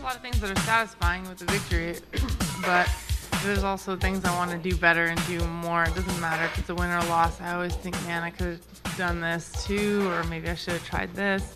lot of things that are satisfying with the victory, but there's also things I want to do better and do more. It doesn't matter if it's a win or a loss. I always think, man, I could have done this too, or maybe I should have tried this.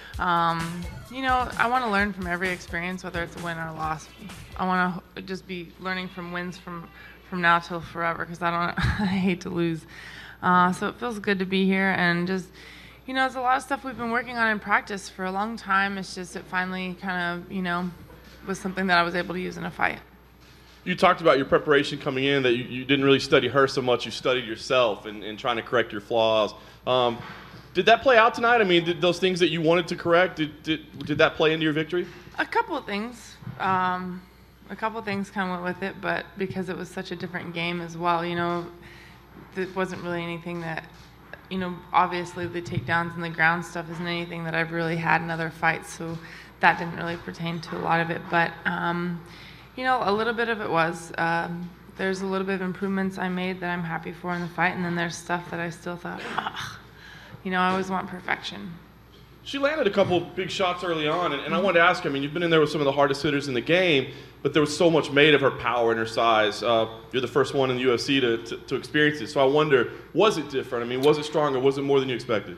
I want to learn from every experience, whether it's a win or a loss. I want to just be learning from wins from now till forever, because I hate to lose. So it feels good to be here, and just, it's a lot of stuff we've been working on in practice for a long time. It's just it finally kind of, was something that I was able to use in a fight. You talked about your preparation coming in, that you didn't really study her so much. You studied yourself and trying to correct your flaws. Did that play out tonight? I mean, did those things that you wanted to correct, did that play into your victory? A couple of things. A couple of things kind of went with it, but because it was such a different game as well, there wasn't really anything that, obviously the takedowns and the ground stuff isn't anything that I've really had in other fights, so that didn't really pertain to a lot of it. But, a little bit of it was. There's a little bit of improvements I made that I'm happy for in the fight, and then there's stuff that I still thought, I always want perfection. She landed a couple big shots early on, and I wanted to ask you, you've been in there with some of the hardest hitters in the game, but there was so much made of her power and her size. You're the first one in the UFC to experience it, so I wonder, was it different? Was it stronger? Was it more than you expected?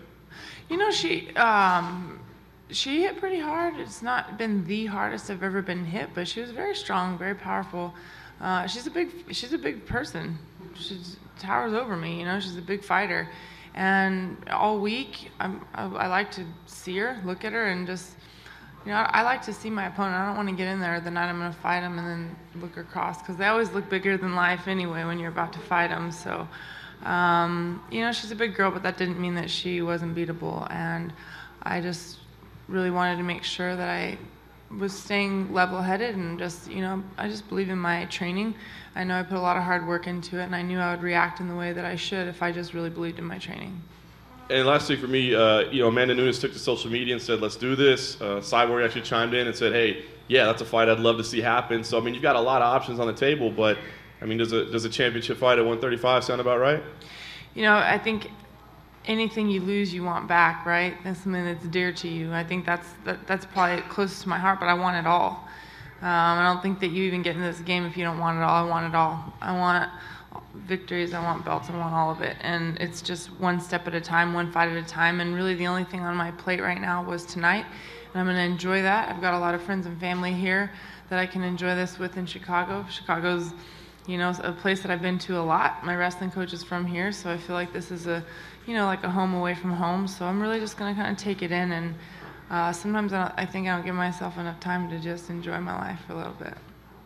She hit pretty hard. It's not been the hardest I've ever been hit, but she was very strong, very powerful. She's a big person. She towers over me, she's a big fighter. And all week, I like to see her, look at her, and just, I like to see my opponent. I don't want to get in there the night I'm going to fight him and then look across, because they always look bigger than life anyway when you're about to fight them. So, she's a big girl, but that didn't mean that she wasn't beatable. And I just really wanted to make sure that I was staying level-headed and just, I just believe in my training. I know I put a lot of hard work into it, and I knew I would react in the way that I should if I just really believed in my training. And lastly for me, Amanda Nunes took to social media and said, let's do this. Cyborg actually chimed in and said, hey, yeah, that's a fight I'd love to see happen. So, you've got a lot of options on the table, but, does a championship fight at 135 sound about right? I think anything you lose, you want back, right? That's something that's dear to you. I think that's probably closest to my heart, but I want it all. I don't think that you even get in this game if you don't want it all. I want it all. I want victories. I want belts. I want all of it. And it's just one step at a time, one fight at a time. And really the only thing on my plate right now was tonight. And I'm going to enjoy that. I've got a lot of friends and family here that I can enjoy this with in Chicago. Chicago's, a place that I've been to a lot. My wrestling coach is from here, so I feel like this is like a home away from home. So I'm really just going to kind of take it in, and sometimes I think I don't give myself enough time to just enjoy my life for a little bit.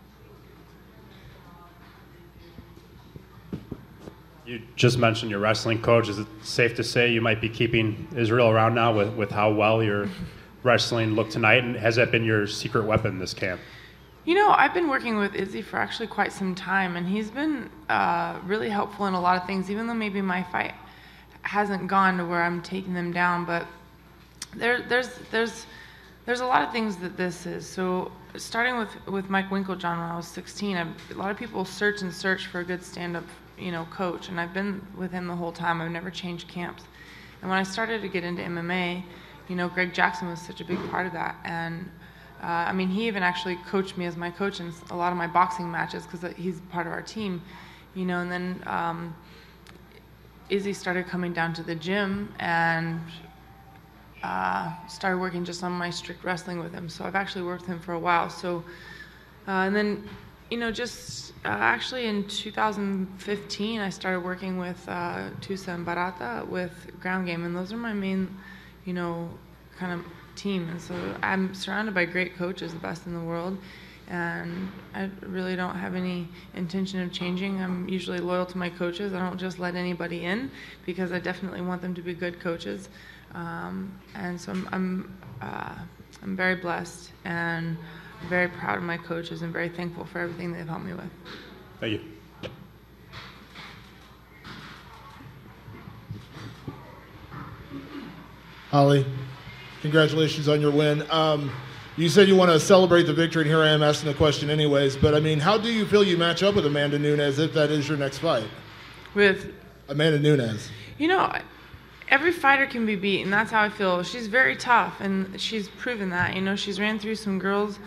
You just mentioned your wrestling coach. Is it safe to say you might be keeping Israel around now with how well your wrestling looked tonight? And has that been your secret weapon this camp? I've been working with Izzy for actually quite some time, and he's been really helpful in a lot of things, even though maybe my fight hasn't gone to where I'm taking them down. But there's a lot of things that this is. So starting with Mike Winklejohn when I was 16, a lot of people search for a good stand-up, coach, and I've been with him the whole time. I've never changed camps. And when I started to get into MMA, Greg Jackson was such a big part of that. And he even actually coached me as my coach in a lot of my boxing matches because he's part of our team, and then Izzy started coming down to the gym and started working just on my strict wrestling with him. So I've actually worked with him for a while. So, and then, actually in 2015, I started working with Tusa and Barata with Ground Game, and those are my main, kind of team. And so I'm surrounded by great coaches, the best in the world, and I really don't have any intention of changing. I'm usually loyal to my coaches. I don't just let anybody in because I definitely want them to be good coaches. And so I'm very blessed and very proud of my coaches and very thankful for everything they've helped me with. Thank you. Holly, congratulations on your win. You said you want to celebrate the victory, and here I am asking the question anyways, but how do you feel you match up with Amanda Nunes if that is your next fight? With? Amanda Nunes. Every fighter can be beat, and that's how I feel. She's very tough, and she's proven that. She's ran through some girls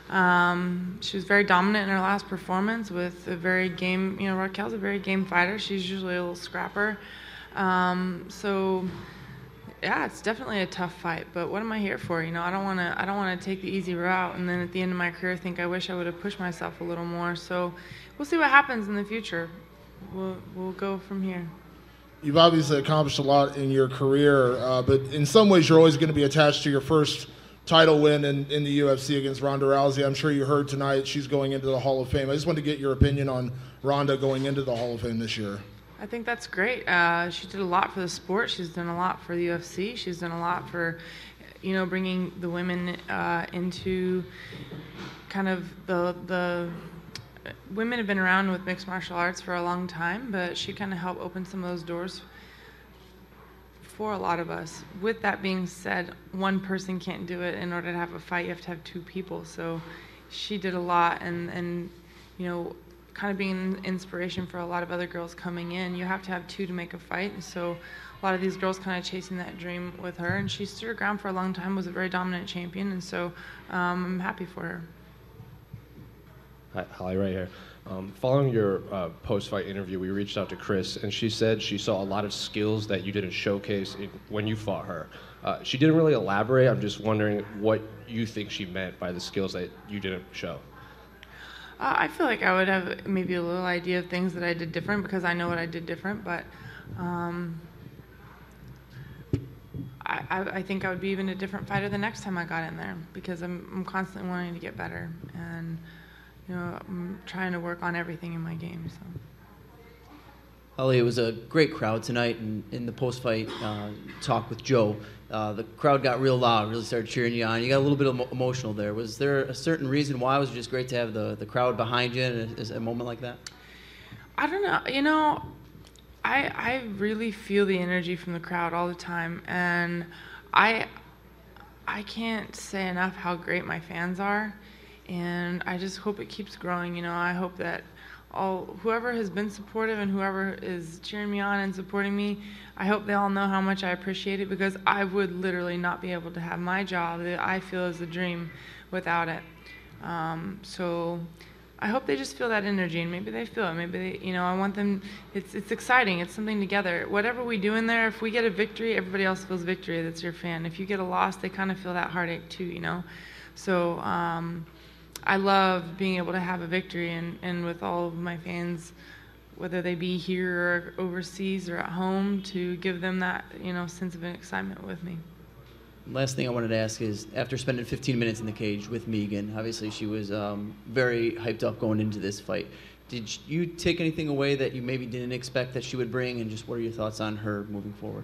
She was very dominant in her last performance with a very game, Raquel's a very game fighter. She's usually a little scrapper. So yeah, it's definitely a tough fight, but what am I here for? I don't want to take the easy route and then at the end of my career think I wish I would have pushed myself a little more. So we'll see what happens in the future. We'll go from here. You've obviously accomplished a lot in your career, but in some ways you're always going to be attached to your first title win in the UFC against Ronda Rousey. I'm sure you heard tonight she's going into the Hall of Fame. I just wanted to get your opinion on Ronda going into the Hall of Fame this year. I think that's great. She did a lot for the sport. She's done a lot for the UFC. She's done a lot for, bringing the women into kind of the women have been around with mixed martial arts for a long time, but she kind of helped open some of those doors for a lot of us. With that being said, one person can't do it. In order to have a fight, you have to have two people. So she did a lot, and kind of being an inspiration for a lot of other girls coming in. You have to have two to make a fight, and so a lot of these girls kind of chasing that dream with her, and she stood her ground for a long time, was a very dominant champion, and so I'm happy for her. Hi, Holly, right here. Following your post-fight interview, we reached out to Chris, and she said she saw a lot of skills that you didn't showcase when you fought her. She didn't really elaborate. I'm just wondering what you think she meant by the skills that you didn't show. I feel like I would have maybe a little idea of things that I did different because I know what I did different, but I think I would be even a different fighter the next time I got in there because I'm constantly wanting to get better, and I'm trying to work on everything in my game. So. Holly, it was a great crowd tonight, and in the post-fight talk with Joe, the crowd got real loud, really started cheering you on. You got a little bit emotional there. Was there a certain reason why? Was it just great to have the crowd behind you in a moment like that? I don't know. I really feel the energy from the crowd all the time, and I can't say enough how great my fans are, and I just hope it keeps growing. I hope that whoever has been supportive and whoever is cheering me on and supporting me, I hope they all know how much I appreciate it, because I would literally not be able to have my job that I feel is a dream without it. So I hope they just feel that energy, and maybe they feel it. Maybe they, I want them. It's exciting. It's something together. Whatever we do in there, if we get a victory, everybody else feels victory. That's your fan. If you get a loss, they kind of feel that heartache too. So I love being able to have a victory, and with all of my fans, whether they be here or overseas or at home, to give them that sense of excitement with me. Last thing I wanted to ask is, after spending 15 minutes in the cage with Megan, obviously she was very hyped up going into this fight. Did you take anything away that you maybe didn't expect that she would bring, and just what are your thoughts on her moving forward?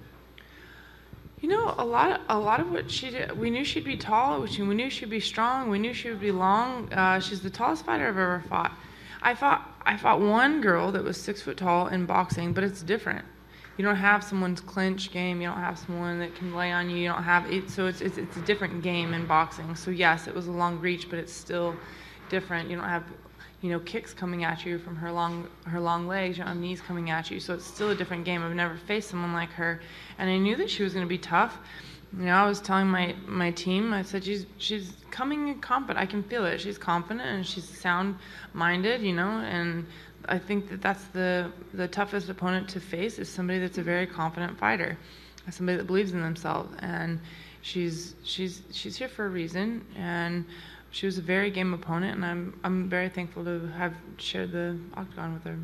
A lot of what she did, we knew she'd be tall, we knew she'd be strong, we knew she would be long. She's the tallest fighter I've ever fought. I fought one girl that was 6 foot tall in boxing, but it's different. You don't have someone's clinch game. You don't have someone that can lay on you. You don't have it. So it's a different game in boxing. So yes, it was a long reach, but it's still different. You don't have, kicks coming at you from her long legs. You don't have knees coming at you. So it's still a different game. I've never faced someone like her, and I knew that she was going to be tough. I was telling my team, I said she's coming in confident. I can feel it. She's confident and she's sound-minded, and I think that's the toughest opponent to face is somebody that's a very confident fighter, somebody that believes in themselves, and she's here for a reason, and she was a very game opponent, and I'm very thankful to have shared the octagon with her.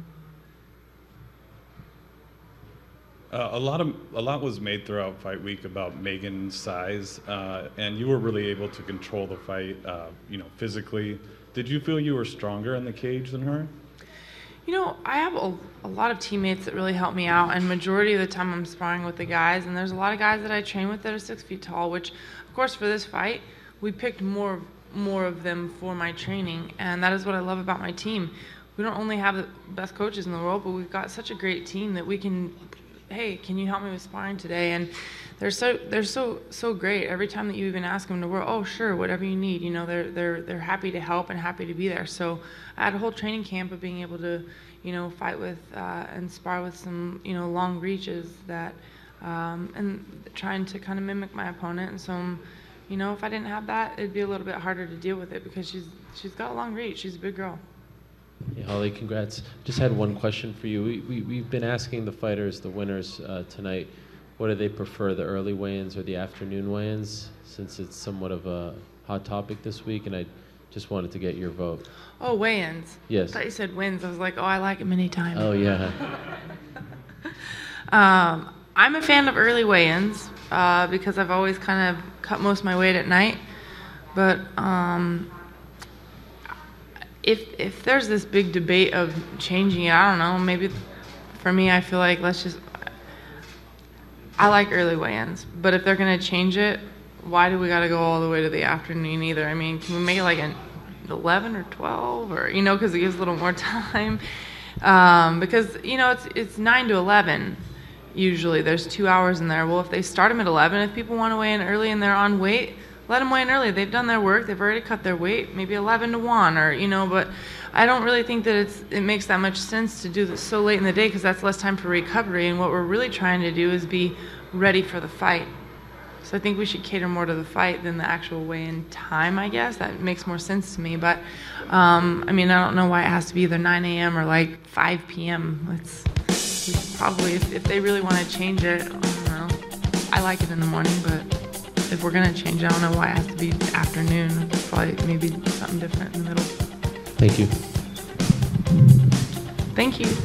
A lot was made throughout fight week about Megan's size, and you were really able to control the fight, physically. Did you feel you were stronger in the cage than her? I have a lot of teammates that really help me out, and majority of the time I'm sparring with the guys, and there's a lot of guys that I train with that are 6 feet tall, which, of course, for this fight, we picked more of them for my training, and that is what I love about my team. We don't only have the best coaches in the world, but we've got such a great team that we can, hey, can you help me with sparring today? And they're so great. Every time that you even ask them to work, oh sure, whatever you need, they're happy to help and happy to be there. So I had a whole training camp of being able to, fight with and spar with some, long reaches that, and trying to kind of mimic my opponent. And so I'm You know, if I didn't have that, it'd be a little bit harder to deal with it because she's got a long reach. She's a big girl. Hey, Holly, congrats. Just had one question for you. We've been asking the fighters, the winners tonight, what do they prefer, the early weigh-ins or the afternoon weigh-ins, since it's somewhat of a hot topic this week, and I just wanted to get your vote. Oh, weigh-ins. Yes. I thought you said wins. I was like, oh, I like them anytime. Oh, yeah. I'm a fan of early weigh-ins because I've always kind of cut most of my weight at night. But if there's this big debate of changing it, I don't know, maybe for me, I feel like I like early weigh-ins. But if they're going to change it, why do we got to go all the way to the afternoon either? I mean, can we make it like an 11 or 12 or, you know, because it gives a little more time? Because, you know, it's 9 to 11 usually. There's 2 hours in there. Well, if they start them at 11, if people want to weigh in early and they're on weight, let them weigh in early. They've done their work. They've already cut their weight, maybe 11 to 1 or, you know, but I don't really think that it makes that much sense to do this so late in the day because that's less time for recovery. And what we're really trying to do is be ready for the fight. So I think we should cater more to the fight than the actual weigh-in time, I guess. That makes more sense to me. But, I mean, I don't know why it has to be either 9 a.m. or like 5 p.m. It's probably, if they really want to change it, I don't know. I like it in the morning, but if we're going to change it, I don't know why it has to be afternoon. Probably maybe something different in the middle. Thank you. Thank you.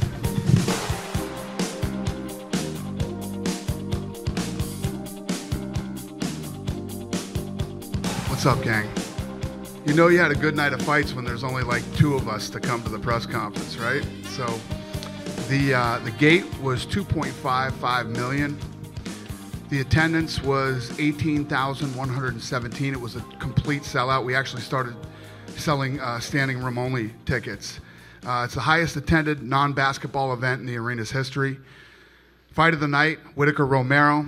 What's up, gang? You know you had a good night of fights when there's only like 2 of us to come to the press conference, right? So the gate was 2.55 million. The attendance was 18,117. It was a complete sellout. We actually started selling standing room only tickets. It's the highest attended non-basketball event in the arena's history. Fight of the night, Whittaker Romero.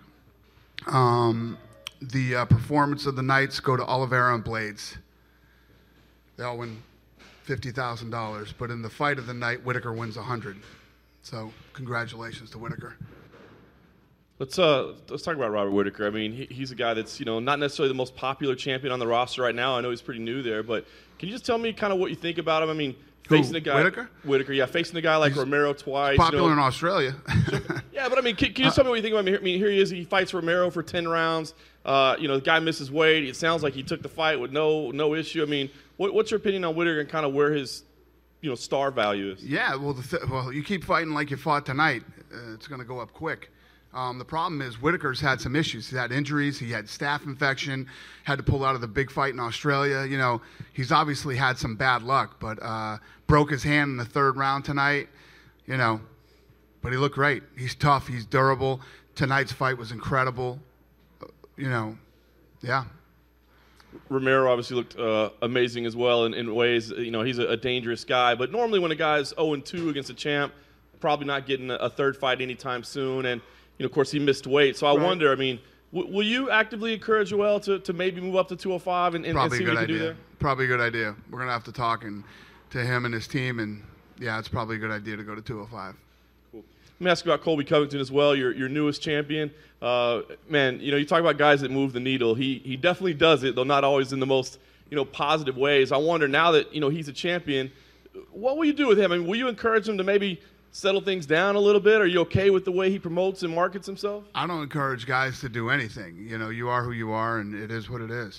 The performance of the nights go to Oliveira and Blades. They all win $50,000, but in the fight of the night, Whittaker wins 100. So congratulations to Whittaker. Let's talk about Robert Whittaker. I mean, he's a guy that's, you know, not necessarily the most popular champion on the roster right now. I know he's pretty new there, but can you just tell me kind of what you think about him? I mean, facing a guy Whittaker, yeah, facing a guy like Romero twice. Popular you know, in Australia. Yeah, but I mean, can you just tell me what you think about him? I mean, here he is. He fights Romero for 10 rounds. You know, the guy misses weight. It sounds like he took the fight with no issue. I mean, what's your opinion on Whittaker and kind of where his, you know, star value is? Yeah, well, you keep fighting like you fought tonight, it's going to go up quick. The problem is Whittaker's had some issues. He had injuries. He had staph infection. Had to pull out of the big fight in Australia. You know, he's obviously had some bad luck, but broke his hand in the 3rd round tonight. You know, but he looked great. He's tough. He's durable. Tonight's fight was incredible. You know, yeah. Romero obviously looked amazing as well in ways. You know, he's a dangerous guy. But normally when a guy's 0-2 against a champ, probably not getting a 3rd fight anytime soon. And, you know, of course, he missed weight. So I wonder, I mean, will you actively encourage Joel to maybe move up to 205 and see what he can do there? Probably a good idea. We're going to have to talk to him and his team. And, yeah, it's probably a good idea to go to 205. Cool. Let me ask you about Colby Covington as well, your newest champion. Man, you know, you talk about guys that move the needle. He definitely does it, though not always in the most, you know, positive ways. I wonder now that, you know, he's a champion, what will you do with him? I mean, will you encourage him to maybe settle things down a little bit? Are you okay with the way he promotes and markets himself? I don't encourage guys to do anything. You know, you are who you are, and it is what it is.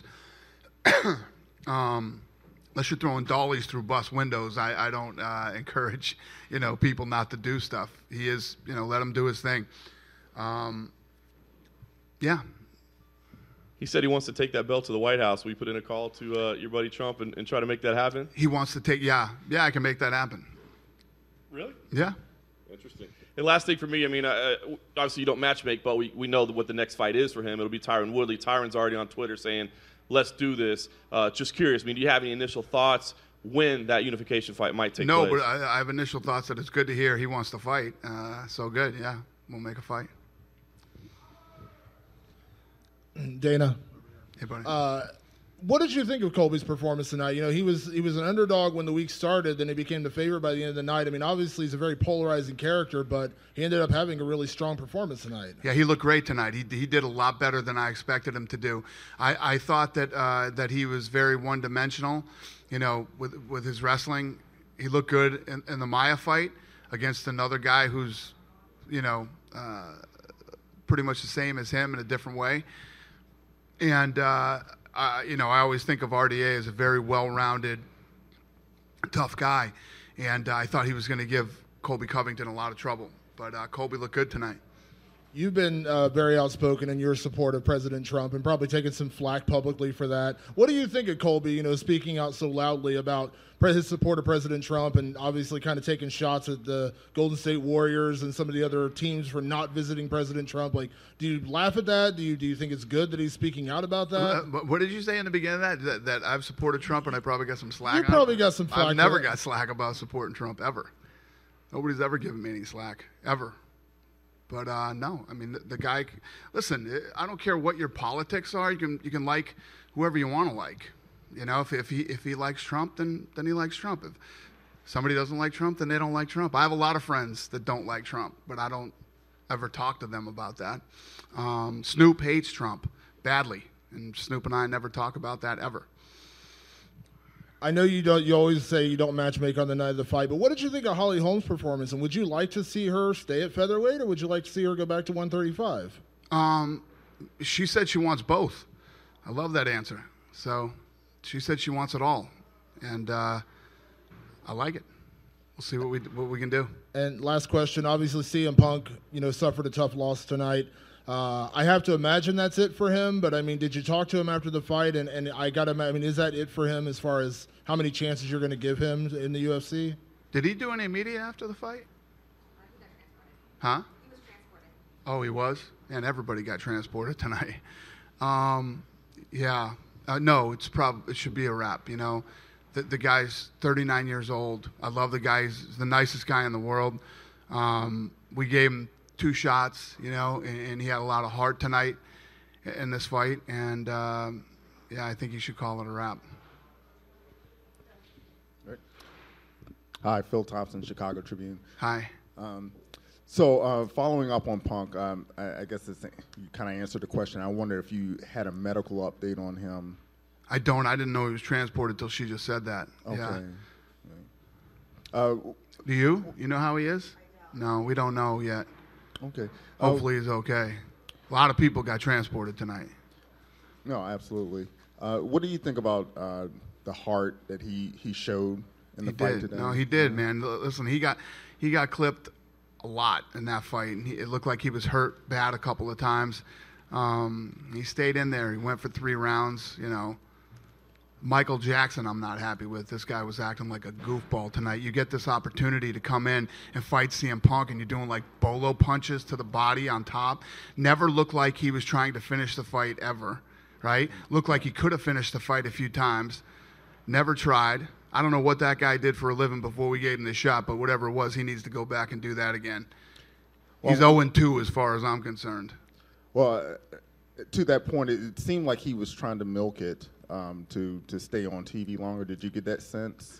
Unless you're throwing dollies through bus windows, I don't encourage, you know, people not to do stuff. He is, you know, let him do his thing. Yeah. He said he wants to take that belt to the White House. Will you put in a call to your buddy Trump and try to make that happen? He wants to take, yeah, I can make that happen. Really? Yeah. Interesting. And last thing for me, I mean, obviously you don't matchmake, but we know what the next fight is for him. It'll be Tyron Woodley. Tyron's already on Twitter saying, let's do this. Just curious, I mean, do you have any initial thoughts when that unification fight might take place? No, but I have initial thoughts that it's good to hear he wants to fight. So good, yeah. We'll make a fight. Dana, Hey, buddy. What did you think of Colby's performance tonight? You know, he was an underdog when the week started, then he became the favorite by the end of the night. I mean, obviously he's a very polarizing character, but he ended up having a really strong performance tonight. Yeah, he looked great tonight. He did a lot better than I expected him to do. I thought that he was very one-dimensional, you know, with his wrestling. He looked good in the Maia fight against another guy who's, you know, pretty much the same as him in a different way. And you know, I always think of RDA as a very well-rounded, tough guy, and I thought he was going to give Colby Covington a lot of trouble. But Colby looked good tonight. You've been very outspoken in your support of President Trump and probably taken some flack publicly for that. What do you think of Colby, you know, speaking out so loudly about his support of President Trump and obviously kind of taking shots at the Golden State Warriors and some of the other teams for not visiting President Trump? Like, do you laugh at that? Do you think it's good that he's speaking out about that? What did you say in the beginning of that? That I've supported Trump and I probably got some slack? You probably got some flack. I've never got slack about supporting Trump, ever. Nobody's ever given me any slack, ever. But no, I mean the guy. Listen, I don't care what your politics are. You can like whoever you want to like. You know, if he likes Trump, then he likes Trump. If somebody doesn't like Trump, then they don't like Trump. I have a lot of friends that don't like Trump, but I don't ever talk to them about that. Snoop hates Trump badly, and Snoop and I never talk about that ever. I know you don't. You always say you don't matchmake on the night of the fight, but what did you think of Holly Holm's performance? And would you like to see her stay at featherweight, or would you like to see her go back to 135? She said she wants both. I love that answer. So she said she wants it all, and I like it. We'll see what we can do. And last question. Obviously, CM Punk, you know, suffered a tough loss tonight. I have to imagine that's it for him, but I mean, did you talk to him after the fight? And I mean, is that it for him as far as how many chances you're going to give him in the UFC? Did he do any media after the fight? Huh? He was transported. Oh, he was? And everybody got transported tonight. Yeah. No, it should be a wrap, you know. The guy's 39 years old. I love the guy. He's the nicest guy in the world. We gave him 2 shots, you know, and he had a lot of heart tonight in this fight. And, yeah, I think he should call it a wrap. Hi, Phil Thompson, Chicago Tribune. Hi. So following up on Punk, I guess you kind of answered the question. I wonder if you had a medical update on him. I don't. I didn't know he was transported until she just said that. Okay. Yeah. Do you? You know how he is? No, we don't know yet. Okay. Hopefully he's okay. A lot of people got transported tonight. No, absolutely. What do you think about the heart that he showed in the fight today? No, he did, man. Listen, he got clipped a lot in that fight, and it looked like he was hurt bad a couple of times. He stayed in there. He went for 3 rounds, you know. Michael Jackson, I'm not happy with. This guy was acting like a goofball tonight. You get this opportunity to come in and fight CM Punk, and you're doing like bolo punches to the body on top. Never looked like he was trying to finish the fight ever, right? Looked like he could have finished the fight a few times. Never tried. I don't know what that guy did for a living before we gave him the shot, but whatever it was, he needs to go back and do that again. He's 0-2 as far as I'm concerned. Well, to that point, it seemed like he was trying to milk it to stay on TV longer. Did you get that sense?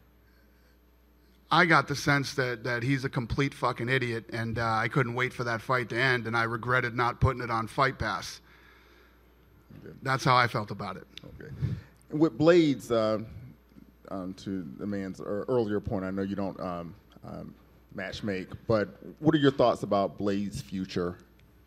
I got the sense that he's a complete fucking idiot, and I couldn't wait for that fight to end, and I regretted not putting it on Fight Pass. Okay. That's how I felt about it. Okay. With Blaydes, to the man's earlier point, I know you don't match make, but what are your thoughts about Blaydes' future?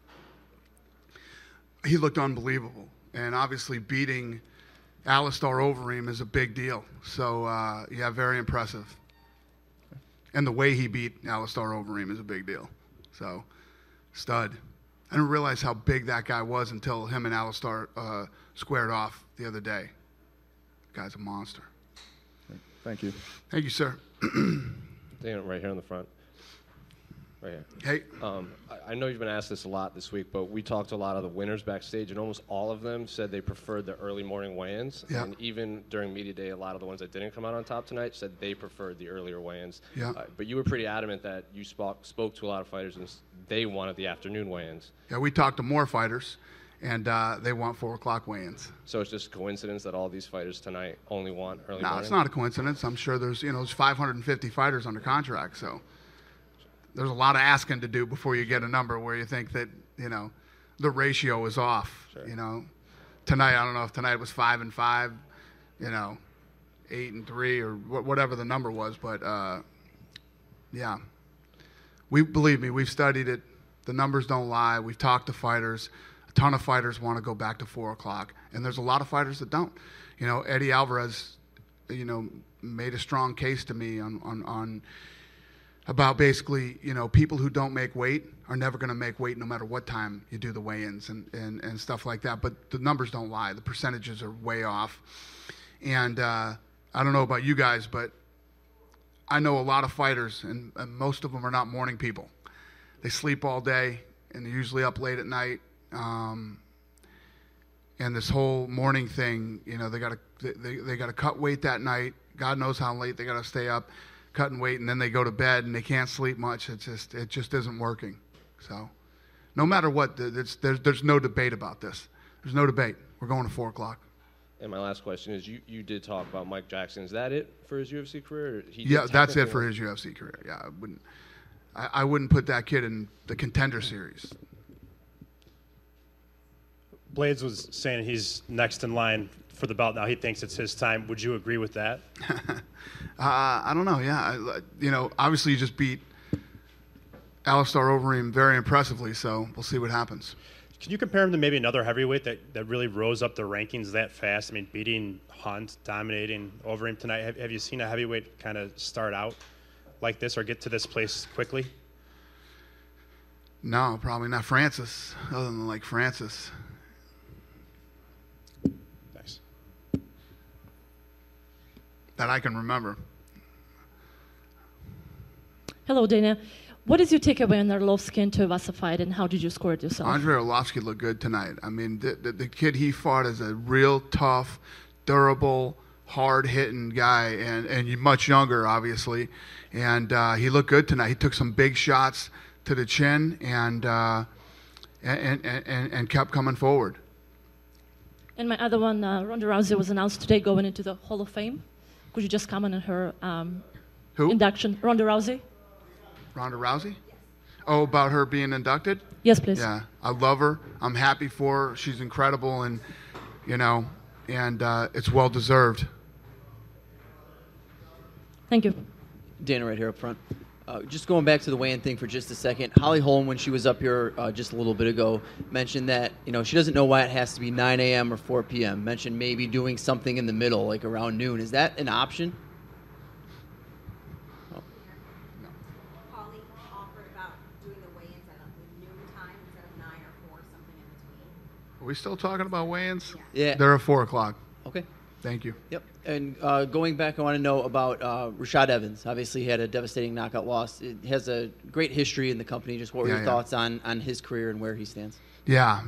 He looked unbelievable, and obviously beating Alistair Overeem is a big deal. So, yeah, very impressive. And the way he beat Alistair Overeem is a big deal. So, stud. I didn't realize how big that guy was until him and Alistair squared off the other day. The guy's a monster. Thank you. Thank you, sir. Dan, right here in the front. Right here. Hey. I know you've been asked this a lot this week, but we talked to a lot of the winners backstage, and almost all of them said they preferred the early morning weigh-ins. Yeah. And even during media day, a lot of the ones that didn't come out on top tonight said they preferred the earlier weigh-ins. Yeah. But you were pretty adamant that you spoke to a lot of fighters, and they wanted the afternoon weigh-ins. Yeah, we talked to more fighters, and they want 4 o'clock weigh-ins. So it's just coincidence that all these fighters tonight only want early No, morning? it's not a coincidence. I'm sure there's 550 fighters under contract, so there's a lot of asking to do before you get a number where you think that the ratio is off. Sure. Tonight, I don't know if tonight was 5 and 5, 8 and 3, or whatever the number was, but yeah, believe me, we've studied it. The numbers don't lie. We've talked to fighters. A ton of fighters want to go back to 4 o'clock, and there's a lot of fighters that don't. Eddie Alvarez, made a strong case to me on about basically, people who don't make weight are never going to make weight no matter what time you do the weigh-ins and stuff like that. But the numbers don't lie. The percentages are way off. And I don't know about you guys, but I know a lot of fighters, and most of them are not morning people. They sleep all day, and they're usually up late at night. And this whole morning thing, they got to cut weight that night. God knows how late they got to stay up cutting weight, and then they go to bed and they can't sleep much. It just isn't working. So, no matter what, there's no debate about this. There's no debate. We're going to 4 o'clock. And my last question is, you did talk about Mike Jackson. Is that it for his UFC career? Or Yeah, that's it for his UFC career. Yeah, I wouldn't put that kid in the Contender Series. Blades was saying he's next in line for the belt now. He thinks it's his time. Would you agree with that? I don't know. Yeah, obviously you just beat Alistair Overeem very impressively, so we'll see what happens. Can you compare him to maybe another heavyweight that really rose up the rankings that fast? I mean, beating Hunt, dominating Overeem tonight. Have you seen a heavyweight kind of start out like this or get to this place quickly? No, probably not Francis, other than like Francis. Nice. That I can remember. Hello, Dana. What is your takeaway on Arlovsky and Tuivasa fight, and how did you score it yourself? Andrei Arlovsky looked good tonight. I mean, the kid he fought is a real tough, durable, hard-hitting guy, and much younger, obviously. And he looked good tonight. He took some big shots to the chin and kept coming forward. And my other one, Ronda Rousey was announced today going into the Hall of Fame. Could you just comment on her induction? Ronda Rousey? Ronda Rousey? Oh, about her being inducted? Yes, please. Yeah, I love her. I'm happy for her. She's incredible, and it's well deserved. Thank you. Dana, right here up front. Just going back to the weigh-in thing for just a second. Holly Holm, when she was up here just a little bit ago, mentioned that she doesn't know why it has to be 9 a.m. or 4 p.m. Mentioned maybe doing something in the middle, like around noon. Is that an option? Are we still talking about weigh-ins? Yeah. They're at 4 o'clock. Okay. Thank you. Yep. And going back, I want to know about Rashad Evans. Obviously, he had a devastating knockout loss. It has a great history in the company. Just what were your thoughts on his career and where he stands? Yeah.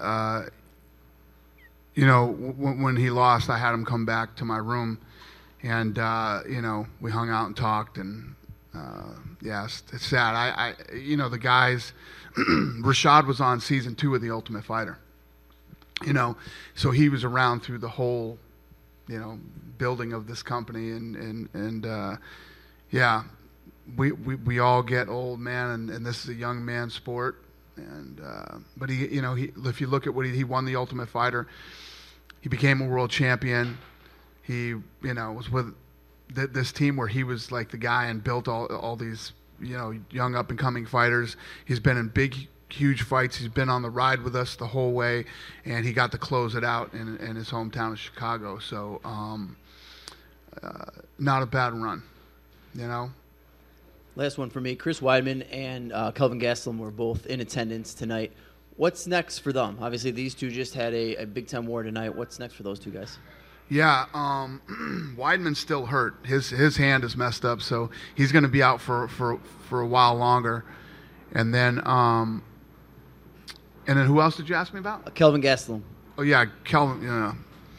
When he lost, I had him come back to my room, and we hung out and talked, and it's sad. The guys. Rashad was on season 2 of The Ultimate Fighter. So he was around through the whole, building of this company, and we all get old, man, and this is a young man's sport, and but he if you look at what he won The Ultimate Fighter, he became a world champion. He was with this team where he was like the guy and built all these young up and coming fighters. He's been in big, huge fights. He's been on the ride with us the whole way, and he got to close it out in his hometown of Chicago. So, not a bad run, Last one for me. Chris Weidman and Kelvin Gastelum were both in attendance tonight. What's next for them? Obviously, these two just had a big-time war tonight. What's next for those two guys? Yeah, Weidman's still hurt. His hand is messed up, so he's going to be out for a while longer. And then who else did you ask me about? Kelvin Gastelum. Oh yeah, Kelvin.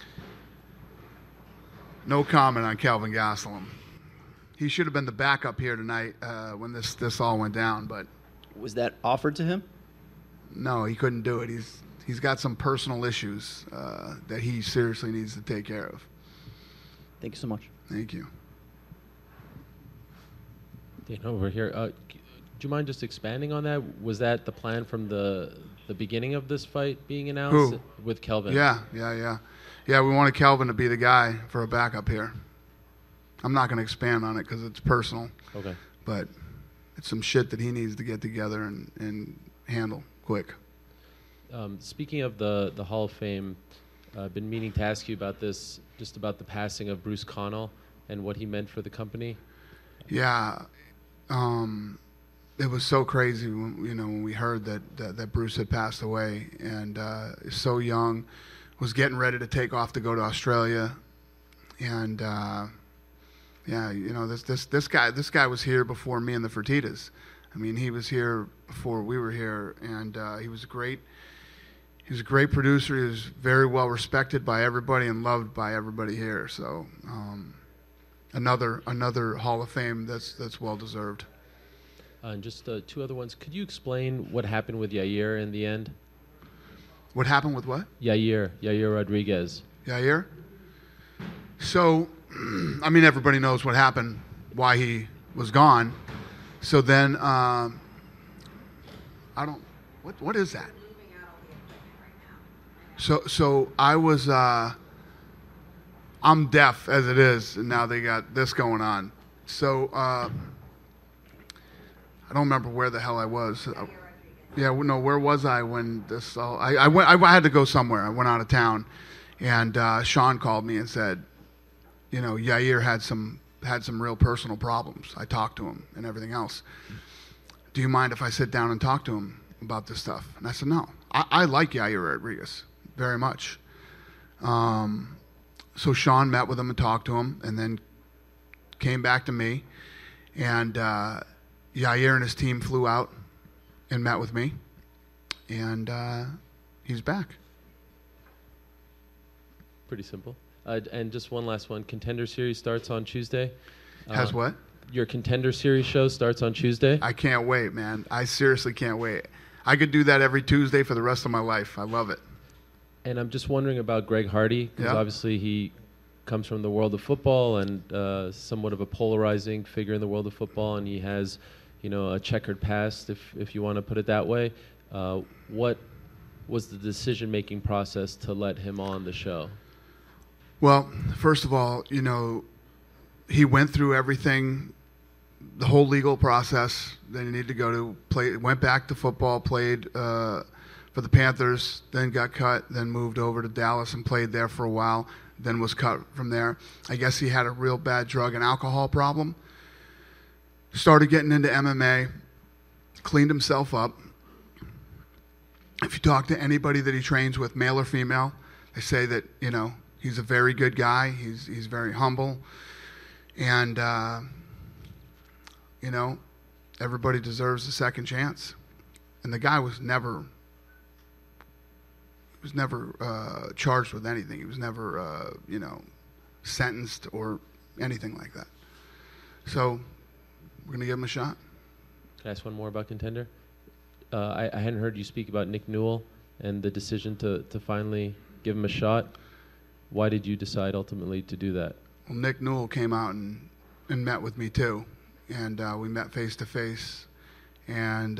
No comment on Kelvin Gastelum. He should have been the backup here tonight when this all went down. But was that offered to him? No, he couldn't do it. he's got some personal issues that he seriously needs to take care of. Thank you so much. Thank you. Dana, over here. Do you mind just expanding on that? Was that the plan from the beginning of this fight being announced? Who? With Kelvin? Yeah. We wanted Kelvin to be the guy for a backup here. I'm not going to expand on it because it's personal. Okay. But it's some shit that he needs to get together and handle quick. Speaking of the Hall of Fame, I've been meaning to ask you about this, just about the passing of Bruce Connell and what he meant for the company. Yeah. It was so crazy when we heard that Bruce had passed away, and so young, was getting ready to take off to go to Australia, and this guy was here before me and the Fertittas. I mean, he was here before we were here, and he was great. He was a great producer. He was very well respected by everybody and loved by everybody here. So another Hall of Fame that's well deserved. And just two other ones. Could you explain what happened with Yair in the end? What happened with what? Yair Rodriguez. Yair? So, I mean, everybody knows what happened, why he was gone. So then, what is that? So I was, I'm deaf as it is, and now they got this going on. So, I don't remember where the hell I was. Where was I when this all? I had to go somewhere. I went out of town, and Sean called me and said, Yair had some real personal problems. I talked to him and everything else. Do you mind if I sit down and talk to him about this stuff? And I said, no. I like Yair Rodriguez very much. So Sean met with him and talked to him, and then came back to me, and Yair and his team flew out and met with me, and he's back. Pretty simple. And just one last one. Contender Series starts on Tuesday. Has what? Your Contender Series show starts on Tuesday. I can't wait, man. I seriously can't wait. I could do that every Tuesday for the rest of my life. I love it. And I'm just wondering about Greg Hardy, because obviously he comes from the world of football and somewhat of a polarizing figure in the world of football, and he has, a checkered past, if you want to put it that way. What was the decision-making process to let him on the show? Well, first of all, he went through everything, the whole legal process that he needed to go to. Went back to football, played for the Panthers, then got cut, then moved over to Dallas and played there for a while, then was cut from there. I guess he had a real bad drug and alcohol problem. Started getting into MMA, cleaned himself up. If you talk to anybody that he trains with, male or female, they say that, he's a very good guy. He's very humble. And, everybody deserves a second chance. And the guy was never charged with anything. He was never, sentenced or anything like that. So we're going to give him a shot. Can I ask one more about Contender? I hadn't heard you speak about Nick Newell and the decision to finally give him a shot. Why did you decide ultimately to do that? Well, Nick Newell came out and met with me too, and we met face to face, and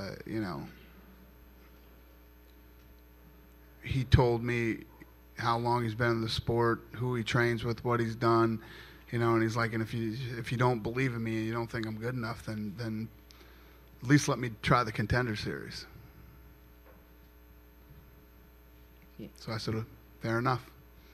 he told me how long he's been in the sport, who he trains with, what he's done, and he's like, and if you don't believe in me and you don't think I'm good enough, then at least let me try the Contender Series. Yeah. So I said, fair enough.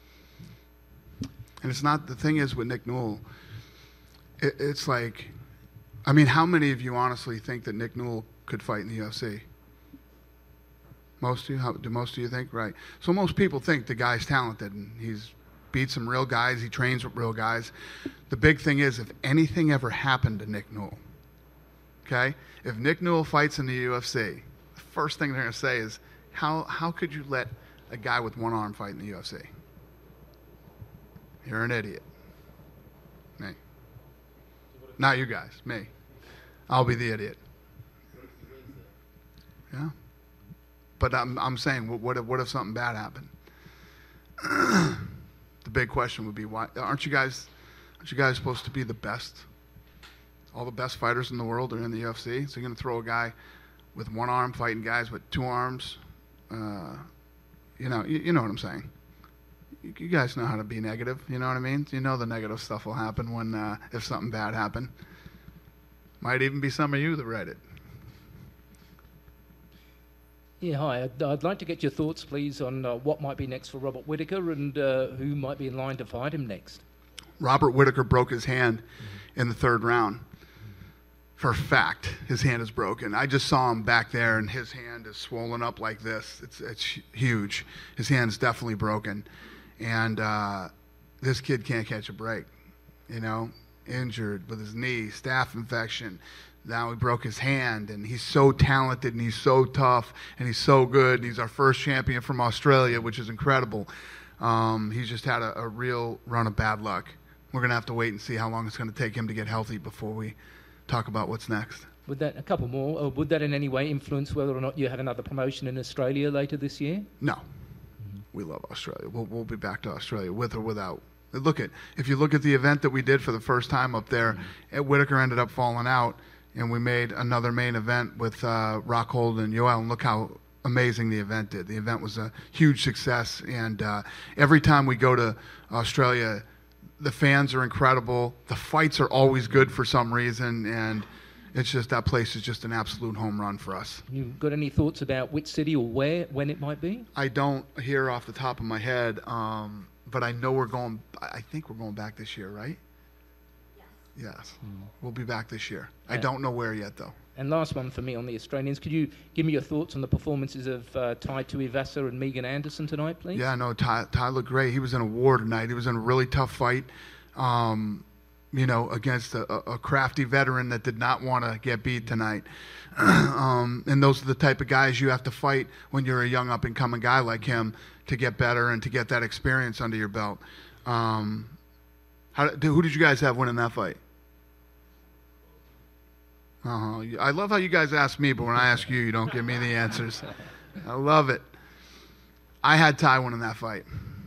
And it's not, the thing is with Nick Newell, it's like, I mean, how many of you honestly think that Nick Newell could fight in the UFC? Most of you? Do most of you think? Right. So most people think the guy's talented and he's beat some real guys, he trains with real guys. The big thing is, if anything ever happened to Nick Newell, okay? If Nick Newell fights in the UFC, the first thing they're going to say is, how could you let a guy with one arm fight in the UFC? You're an idiot. Me. Not you guys, me. I'll be the idiot. Yeah. But I'm saying, what if something bad happened? The big question would be, why aren't you guys supposed to be the best? All the best fighters in the world are in the UFC. So you're going to throw a guy with one arm fighting guys with two arms? You know what I'm saying. You guys know how to be negative. You know what I mean? You know the negative stuff will happen when if something bad happened. Might even be some of you that read it. Yeah, hi. I'd like to get your thoughts, please, on what might be next for Robert Whittaker and who might be in line to fight him next. Robert Whittaker broke his hand in the third round. For a fact, his hand is broken. I just saw him back there, and his hand is swollen up like this. It's huge. His hand's definitely broken. And this kid can't catch a break, injured with his knee, staph infection. Now he broke his hand, and he's so talented, and he's so tough, and he's so good. And he's our first champion from Australia, which is incredible. He's just had a real run of bad luck. We're going to have to wait and see how long it's going to take him to get healthy before we talk about what's next. A couple more. Would that in any way influence whether or not you have another promotion in Australia later this year? No. We love Australia. We'll be back to Australia with or without. If you look at the event that we did for the first time up there, Whittaker ended up falling out, and we made another main event with Rockhold and Yoel, and look how amazing the event did. The event was a huge success, and every time we go to Australia, the fans are incredible. The fights are always good for some reason, and it's just that place is just an absolute home run for us. You got any thoughts about which city or when it might be? I don't hear off the top of my head, but I know I think we're going back this year, right? Yes. We'll be back this year. I don't know where yet, though. And last one for me on the Australians. Could you give me your thoughts on the performances of Tai Tuivasa and Megan Anderson tonight, please? Yeah, no, Tai looked great. He was in a war tonight. He was in a really tough fight, against a crafty veteran that did not want to get beat tonight. And those are the type of guys you have to fight when you're a young up-and-coming guy like him to get better and to get that experience under your belt. Who did you guys have winning that fight? I love how you guys ask me, but when I ask you, you don't give me the answers. I love it. I had Tai winning that fight.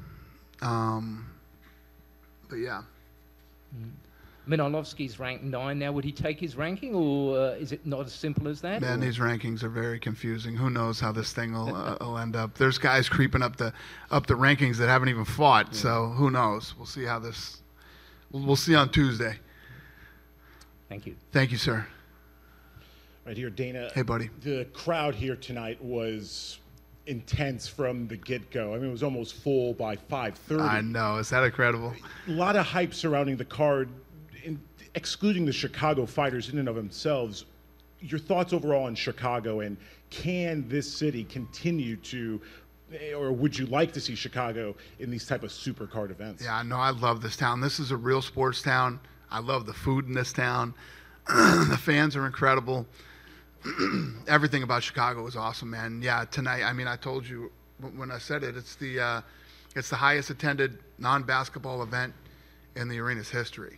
But yeah. Minolovsky's ranked 9 now. Would he take his ranking, or is it not as simple as that? Man, these rankings are very confusing. Who knows how this thing will end up? There's guys creeping up the rankings that haven't even fought. So who knows? We'll see how this. We'll see on Tuesday. Thank you. Thank you, sir. Right here, Dana. Hey, buddy. The crowd here tonight was intense from the get-go. I mean, it was almost full by 5:30. I know. Is that incredible? A lot of hype surrounding the card, excluding the Chicago fighters in and of themselves. Your thoughts overall on Chicago, and can this city continue to, or would you like to see Chicago in these type of super card events? Yeah, no, I love this town. This is a real sports town. I love the food in this town. The fans are incredible. Everything about Chicago is awesome, man. Yeah, tonight, I mean, I told you when I said it, it's the highest attended non-basketball event in the arena's history.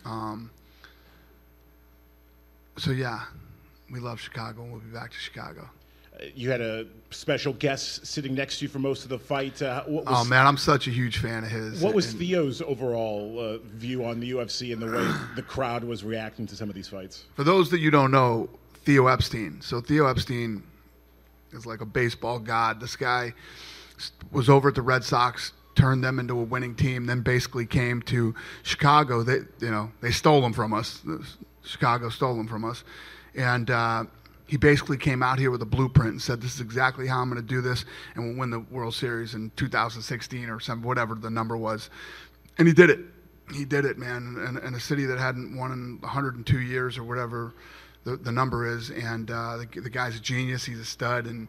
So yeah, we love Chicago, and we'll be back to Chicago. You had a special guest sitting next to you for most of the fight. Oh man, I'm such a huge fan of his. What was Theo's overall view on the UFC and the way the crowd was reacting to some of these fights? For those that you don't know, Theo Epstein. So Theo Epstein is like a baseball god. This guy was over at the Red Sox, turned them into a winning team, then basically came to Chicago. They stole him from us. Chicago stole him from us, and he basically came out here with a blueprint and said, "This is exactly how I'm going to do this, and we'll win the World Series in 2016 or whatever the number was." And he did it. He did it, man. In a city that hadn't won in 102 years or whatever the number is, and the guy's a genius. He's a stud. And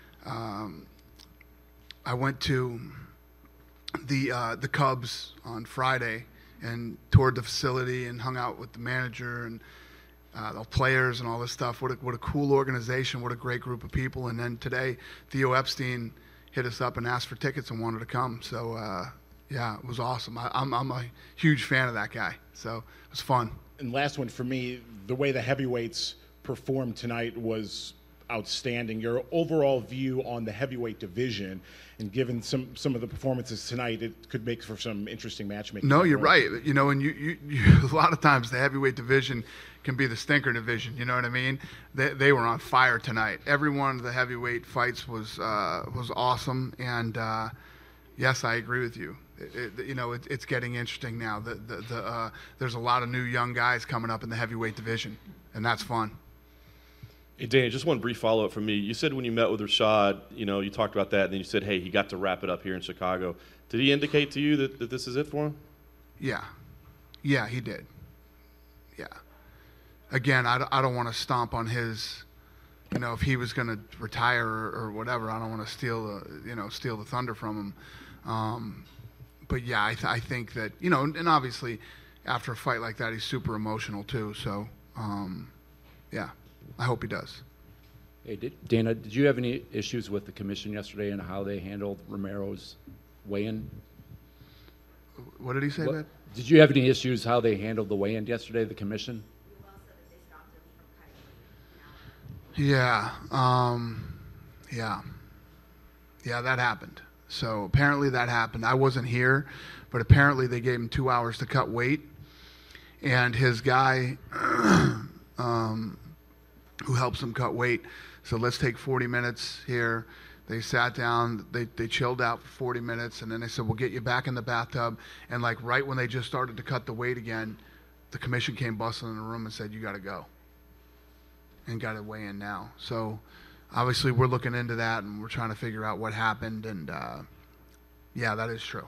I went to the Cubs on Friday and toured the facility and hung out with the manager and the players and all this stuff. What a cool organization. What a great group of people. And then today, Theo Epstein hit us up and asked for tickets and wanted to come. So, yeah, it was awesome. I'm a huge fan of that guy. So it was fun. And last one for me, the way the heavyweights performed tonight was outstanding. Your overall view on the heavyweight division, and given some of the performances tonight, it could make for some interesting matchmaking. No, you're right. You know, and you a lot of times the heavyweight division can be the stinker division. You know what I mean? They were on fire tonight. Every one of the heavyweight fights was awesome, and yes, I agree with you. It's getting interesting now. There's a lot of new young guys coming up in the heavyweight division, and that's fun. Hey, Dan, just one brief follow-up from me. You said when you met with Rashad, you talked about that, and then you said, hey, he got to wrap it up here in Chicago. Did he indicate to you that this is it for him? Yeah. Yeah, he did. Yeah. Again, I don't want to stomp on his, if he was going to retire or whatever, I don't want to steal the thunder from him. But yeah, I think that, and obviously after a fight like that, he's super emotional too. So, yeah, I hope he does. Hey, Dana, did you have any issues with the commission yesterday and how they handled Romero's weigh-in? What did he say, Matt? Did you have any issues how they handled the weigh-in yesterday, the commission? Yeah. Yeah, that happened. So apparently that happened. I wasn't here, but apparently they gave him 2 hours to cut weight. And his guy who helps him cut weight said, let's take 40 minutes here. They sat down, they chilled out for 40 minutes, and then they said, we'll get you back in the bathtub. And like right when they just started to cut the weight again, the commission came bustling in the room and said, you got to go. And got to weigh in now. So obviously we're looking into that, and we're trying to figure out what happened. And yeah, that is true.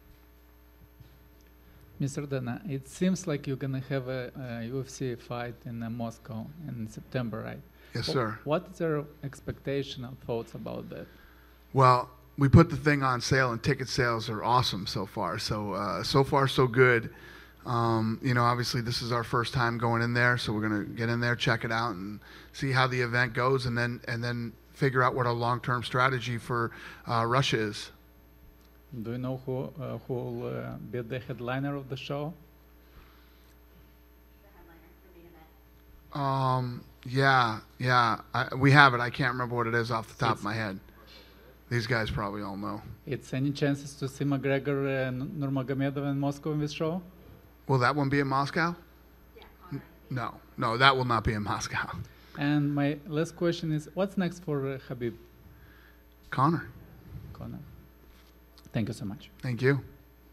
Mr. Dana, it seems like you're going to have a UFC fight in Moscow in September, right? Yes, sir. What is your expectation or thoughts about that? Well, we put the thing on sale, and ticket sales are awesome so far. So, so far, so good. Obviously this is our first time going in there, so we're going to get in there, check it out, and see how the event goes, and then figure out what our long-term strategy for Russia is. Do you know who will be the headliner of the show? Yeah. We have it. I can't remember what it is off the top of my head. These guys probably all know. It's any chances to see McGregor and Nurmagomedov in Moscow in this show? Will that one be in Moscow? No, that will not be in Moscow. And my last question is, what's next for Khabib? Conor. Thank you so much. Thank you.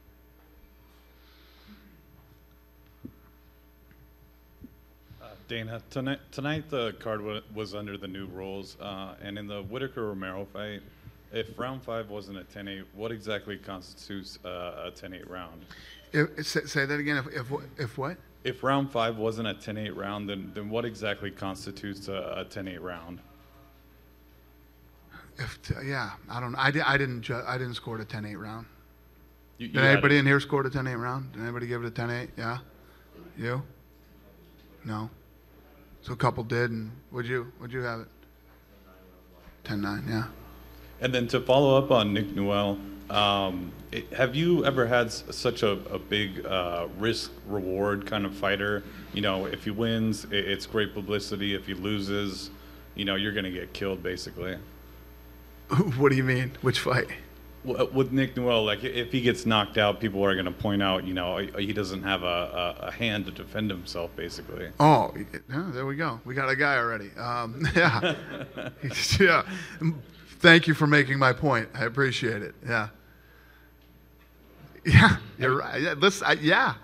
Dana, tonight the card was under the new rules, and in the Whittaker-Romero fight, if round 5 wasn't a 10-8, what exactly constitutes a 10-8 round? Say that again. If what? If round 5 wasn't a 10-8 round, then what exactly constitutes a 10-8 round? I don't. I didn't score it a 10-8 round. You Did anybody in here score a 10-8 round? Did anybody give it a 10-8? Yeah. You? No. So a couple did, and would you have it? 10-9. Yeah. And then to follow up on Nick Newell, have you ever had such a big risk-reward kind of fighter? If he wins, it's great publicity. If he loses, you're going to get killed, basically. What do you mean? Which fight? With Nick Newell, like if he gets knocked out, people are going to point out, he doesn't have a hand to defend himself, basically. Oh, yeah, there we go. We got a guy already. Yeah. Yeah. Thank you for making my point. I appreciate it. Yeah. Yeah, you're right. Yeah, listen,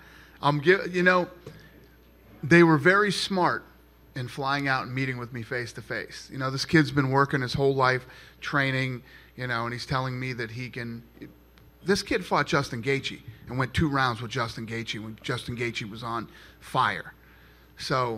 they were very smart in flying out and meeting with me face to face. This kid's been working his whole life, training, and he's telling me that he can. This kid fought Justin Gaethje and went 2 rounds with Justin Gaethje when Justin Gaethje was on fire. So,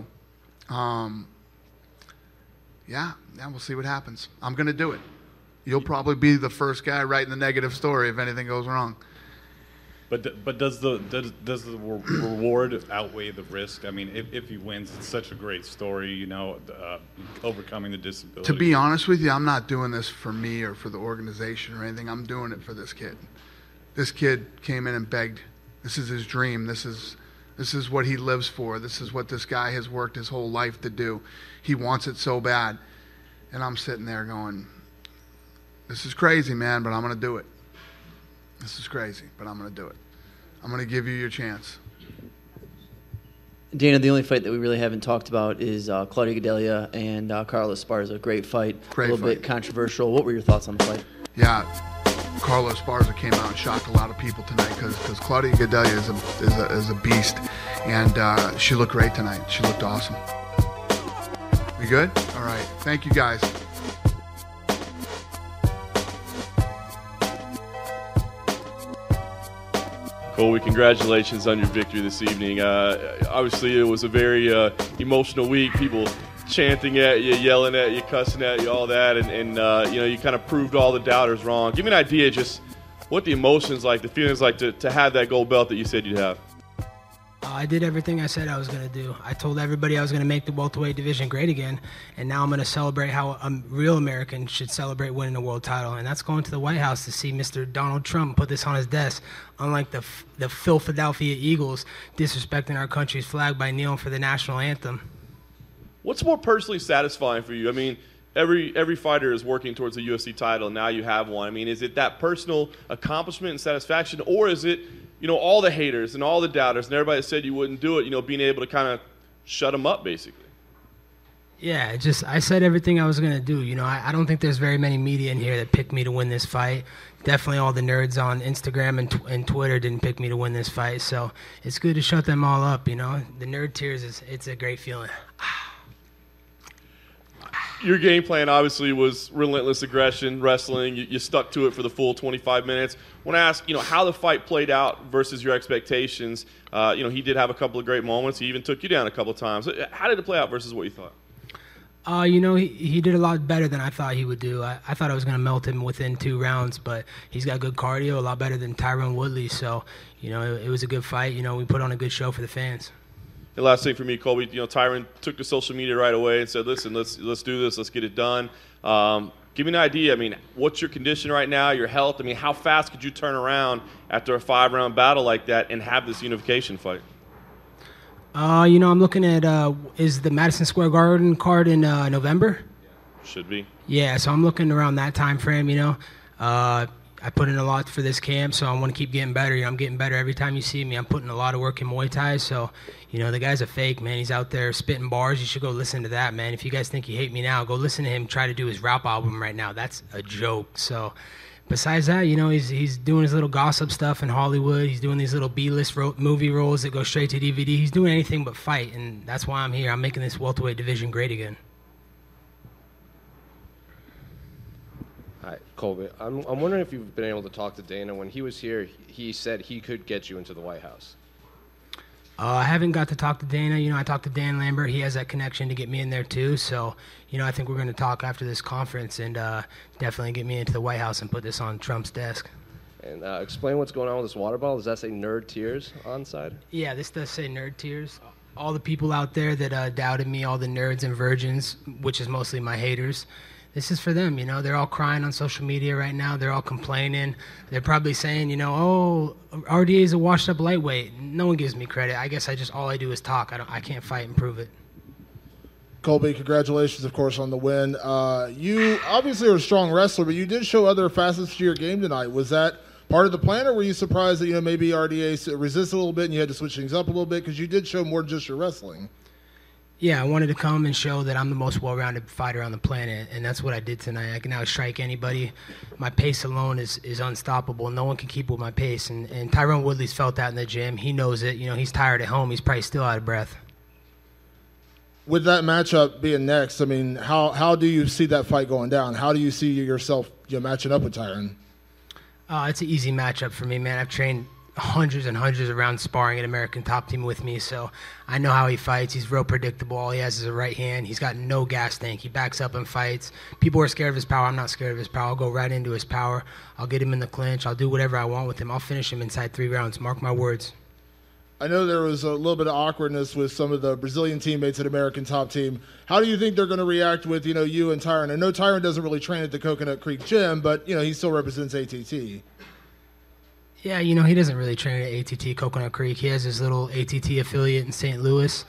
yeah, we'll see what happens. I'm going to do it. You'll probably be the first guy writing the negative story if anything goes wrong. But does the reward outweigh the risk? I mean, if he wins, it's such a great story, overcoming the disability. To be honest with you, I'm not doing this for me or for the organization or anything. I'm doing it for this kid. This kid came in and begged. This is his dream. This is what he lives for. This is what this guy has worked his whole life to do. He wants it so bad. And I'm sitting there going, this is crazy, man, but I'm going to do it. This is crazy, but I'm going to do it. I'm going to give you your chance. Dana, the only fight that we really haven't talked about is Claudia Gadelha and Carla Esparza. Great fight. Great a little fight. bit controversial. What were your thoughts on the fight? Yeah, Carla Esparza came out and shocked a lot of people tonight because Claudia Gadelha is a beast, and she looked great tonight. She looked awesome. We good? All right. Thank you, guys. Colby, congratulations on your victory this evening. Obviously, it was a very emotional week. People chanting at you, yelling at you, cussing at you, all that, and you kind of proved all the doubters wrong. Give me an idea just what the emotions like, the feelings like to have that gold belt that you said you'd have. I did everything I said I was going to do. I told everybody I was going to make the welterweight division great again, and now I'm going to celebrate how a real American should celebrate winning a world title, and that's going to the White House to see Mr. Donald Trump put this on his desk, unlike the Philadelphia Eagles disrespecting our country's flag by kneeling for the national anthem. What's more personally satisfying for you? I mean, every fighter is working towards a UFC title, and now you have one. I mean, is it that personal accomplishment and satisfaction, or is it all the haters and all the doubters and everybody that said you wouldn't do it, being able to kind of shut them up, basically? Yeah, I said everything I was going to do. I don't think there's very many media in here that picked me to win this fight. Definitely all the nerds on Instagram and Twitter didn't pick me to win this fight. So it's good to shut them all up, The nerd tears, it's a great feeling. Your game plan obviously was relentless aggression, wrestling. You stuck to it for the full 25 minutes. I want to ask, how the fight played out versus your expectations. He did have a couple of great moments. He even took you down a couple of times. How did it play out versus what you thought? He did a lot better than I thought he would do. I thought I was going to melt him within 2 rounds, but he's got good cardio, a lot better than Tyron Woodley. So, it was a good fight. We put on a good show for the fans. The last thing for me, Colby, Tyron took to social media right away and said, listen, let's do this. Let's get it done. Give me an idea. I mean, what's your condition right now, your health? I mean, how fast could you turn around after a 5-round battle like that and have this unification fight? I'm looking at is the Madison Square Garden card in November? Should be. Yeah, so I'm looking around that time frame, I put in a lot for this camp, so I want to keep getting better. I'm getting better every time you see me. I'm putting a lot of work in Muay Thai, so, the guy's a fake, man. He's out there spitting bars. You should go listen to that, man. If you guys think you hate me now, go listen to him try to do his rap album right now. That's a joke. So, besides that, he's doing his little gossip stuff in Hollywood. He's doing these little B-list movie roles that go straight to DVD. He's doing anything but fight, and that's why I'm here. I'm making this welterweight division great again. Hi, Colby. I'm wondering if you've been able to talk to Dana. When he was here, he said he could get you into the White House. I haven't got to talk to Dana. I talked to Dan Lambert. He has that connection to get me in there too. So, I think we're going to talk after this conference and definitely get me into the White House and put this on Trump's desk. And explain what's going on with this water bottle. Does that say Nerd Tears on side? Yeah, this does say Nerd Tears. All the people out there that doubted me, all the nerds and virgins, which is mostly my haters, this is for them, They're all crying on social media right now. They're all complaining. They're probably saying, oh, RDA is a washed-up lightweight. No one gives me credit. I guess all I do is talk. I can't fight and prove it. Colby, congratulations, of course, on the win. You obviously are a strong wrestler, but you did show other facets to your game tonight. Was that part of the plan, or were you surprised that, maybe RDA resisted a little bit and you had to switch things up a little bit? Because you did show more than just your wrestling. Yeah, I wanted to come and show that I'm the most well-rounded fighter on the planet, and that's what I did tonight. I can now strike anybody. My pace alone is unstoppable. No one can keep with my pace, and Tyron Woodley's felt that in the gym. He knows it. He's tired at home. He's probably still out of breath. With that matchup being next, I mean, how do you see that fight going down? How do you see yourself matching up with Tyron? It's an easy matchup for me, man. I've trained hundreds and hundreds of rounds sparring at American Top Team with me, so I know how he fights. He's real predictable. All he has is a right hand. He's got no gas tank. He backs up and fights. People are scared of his power. I'm not scared of his power. I'll go right into his power. I'll get him in the clinch. I'll do whatever I want with him. I'll finish him inside 3 rounds. Mark my words. I know there was a little bit of awkwardness with some of the Brazilian teammates at American Top Team. How do you think they're going to react with, you and Tyron? I know Tyron doesn't really train at the Coconut Creek Gym, but, he still represents ATT. Yeah, he doesn't really train at ATT Coconut Creek. He has his little ATT affiliate in St. Louis.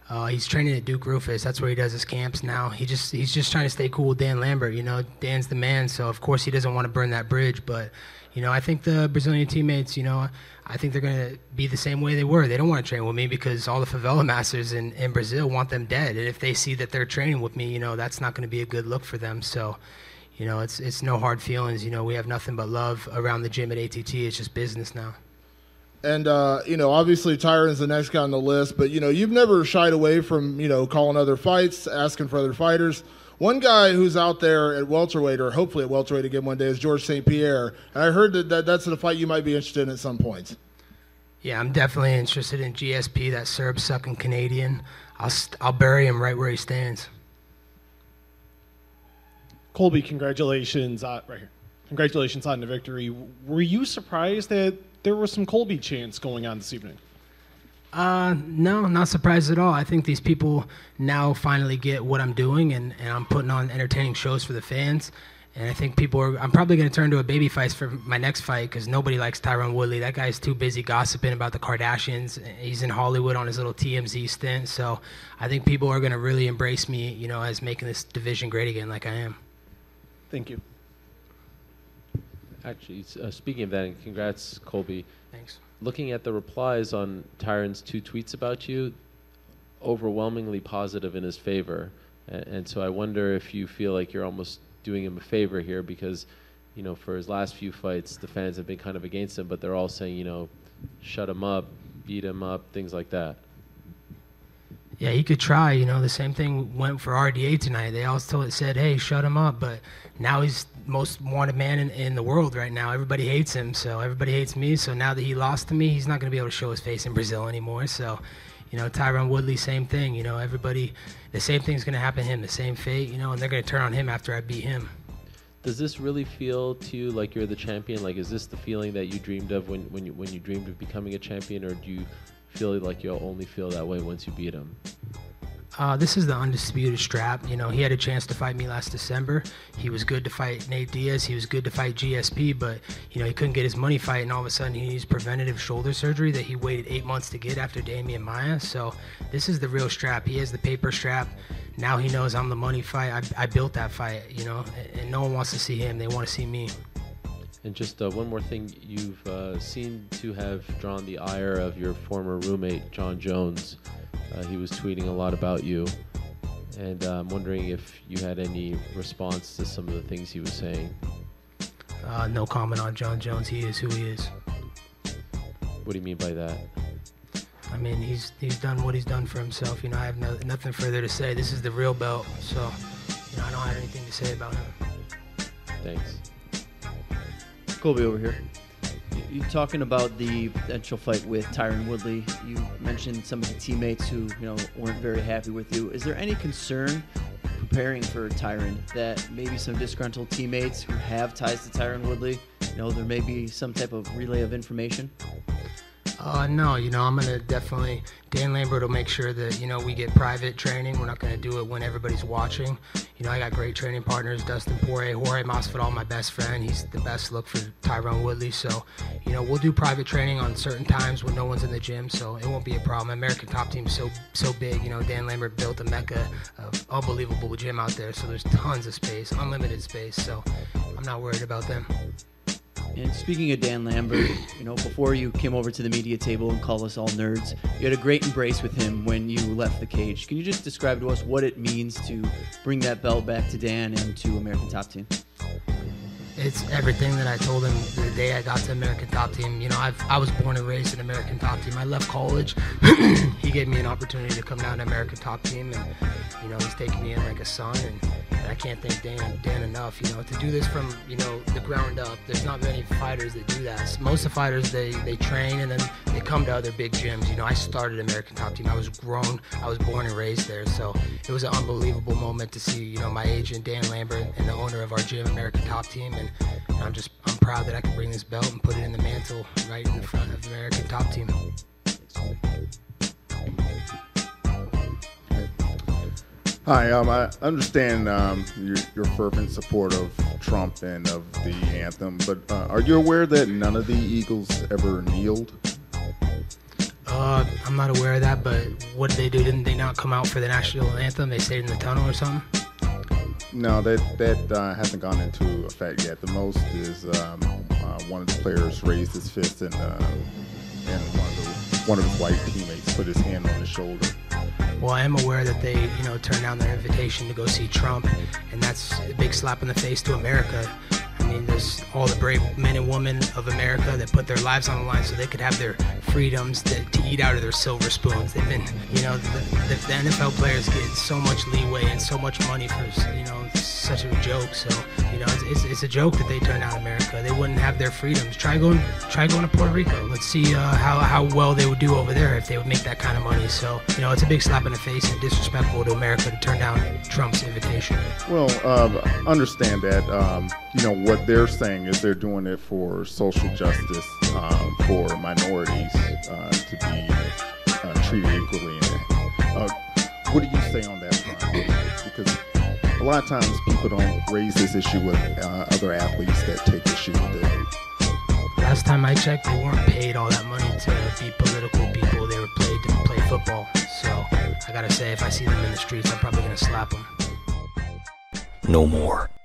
He's training at Duke Rufus. That's where he does his camps now. He's just trying to stay cool with Dan Lambert. You know, Dan's the man, so of course he doesn't want to burn that bridge. But, you know, I think the Brazilian teammates, you know, I think they're going to be the same way they were. They don't want to train with me because all the favela masters in Brazil want them dead. And if they see that they're training with me, you know, that's not going to be a good look for them. So, you know, it's no hard feelings. You know, we have nothing but love around the gym at ATT. It's just business now. And, you know, obviously Tyron's the next guy on the list, but, you know, you've never shied away from, you know, calling other fights, asking for other fighters. One guy who's out there at welterweight, or hopefully at welterweight again one day, is George St. Pierre. And I heard that that's a fight you might be interested in at some point. Yeah, I'm definitely interested in GSP, that Serb-sucking Canadian. I'll bury him right where he stands. Colby, congratulations. Right here. Congratulations on the victory. Were you surprised that there was some Colby chants going on this evening? No, not surprised at all. I think these people now finally get what I'm doing, and I'm putting on entertaining shows for the fans. And I think I'm probably going to turn to a baby face for my next fight because nobody likes Tyron Woodley. That guy's too busy gossiping about the Kardashians. He's in Hollywood on his little TMZ stint. So I think people are going to really embrace me, you know, as making this division great again like I am. Thank you. Actually, speaking of that, and congrats, Colby. Thanks. Looking at the replies on Tyron's 2 tweets about you, overwhelmingly positive in his favor. And so I wonder if you feel like you're almost doing him a favor here because, you know, for his last few fights, the fans have been kind of against him, but they're all saying, you know, shut him up, beat him up, things like that. Yeah, he could try. You know, the same thing went for RDA tonight. They all said, hey, shut him up. But now he's most wanted man in the world right now. Everybody hates him, so everybody hates me. So now that he lost to me, he's not going to be able to show his face in Brazil anymore. So, you know, Tyron Woodley, same thing. You know, everybody, the same thing's going to happen to him, the same fate, you know, and they're going to turn on him after I beat him. Does this really feel to you like you're the champion? Like, is this the feeling that you dreamed of when you dreamed of becoming a champion, or do you feel like you'll only feel that way once you beat him? This is the undisputed strap. You know, he had a chance to fight me last December. He was good to fight Nate Diaz. He was good to fight GSP, but, you know, he couldn't get his money fight, and all of a sudden he needs preventative shoulder surgery that he waited 8 months to get after Damian Maia. So this is the real strap. He has the paper strap. Now he knows I'm the money fight. I built that fight, you know, and no one wants to see him. They want to see me. And just one more thing, you've seemed to have drawn the ire of your former roommate, John Jones. He was tweeting a lot about you, and I'm wondering if you had any response to some of the things he was saying. No comment on John Jones. He is who he is. What do you mean by that? I mean, he's done what he's done for himself. You know, I have nothing further to say. This is the real belt, so, you know, I don't have anything to say about him. Thanks. Colby over here. You're talking about the potential fight with Tyron Woodley. You mentioned some of the teammates who, you know, weren't very happy with you. Is there any concern preparing for Tyron that maybe some disgruntled teammates who have ties to Tyron Woodley, you know, there may be some type of relay of information? No, you know, I'm going to definitely, Dan Lambert will make sure that, you know, we get private training. We're not going to do it when everybody's watching. You know, I got great training partners, Dustin Poirier, Jorge Masvidal, my best friend. He's the best look for Tyron Woodley. So, you know, we'll do private training on certain times when no one's in the gym, so it won't be a problem. American Top Team's so big. You know, Dan Lambert built a mecca of unbelievable gym out there, so there's tons of space, unlimited space. So I'm not worried about them. And speaking of Dan Lambert, you know, before you came over to the media table and called us all nerds, you had a great embrace with him when you left the cage. Can you just describe to us what it means to bring that belt back to Dan and to American Top Team? It's everything that I told him the day I got to American Top Team. You know, I was born and raised in American Top Team. I left college. He gave me an opportunity to come down to American Top Team, and, you know, he's taking me in like a son, and I can't thank Dan enough, you know, to do this from, you know, the ground up. There's not many fighters that do that. Most of the fighters, they train and then they come to other big gyms. You know, I started American Top Team. I was born and raised there. So it was an unbelievable moment to see, you know, my agent, Dan Lambert, and the owner of our gym, American Top Team. And I'm proud that I could bring this belt and put it in the mantle right in the front of American Top Team. Hi, I understand your fervent support of Trump and of the anthem, but are you aware that none of the Eagles ever kneeled? I'm not aware of that, but what did they do? Didn't they not come out for the national anthem? They stayed in the tunnel or something? No, that hasn't gone into effect yet. The most is one of the players raised his fist and one of his white teammates put his hand on his shoulder. Well, I am aware that they, turned down their invitation to go see Trump, and that's a big slap in the face to America. I mean, there's all the brave men and women of America that put their lives on the line so they could have their freedoms to eat out of their silver spoons. They've been, the NFL players get so much leeway and so much money for, such a joke. So, it's a joke that they turned down America. They wouldn't have their freedoms. Try going to Puerto Rico. Let's see how well they would do over there if they would make that kind of money. So, it's a big slap in the face and disrespectful to America to turn down Trump's invitation. Well, understand that, what they're saying is they're doing it for social justice, for minorities to be treated equally. What do you say on that front? Because a lot of times people don't raise this issue with other athletes that take issue with it. Last time I checked, they weren't paid all that money to be political people. They were paid to play football. So I gotta say, if I see them in the streets, I'm probably gonna slap them. No more.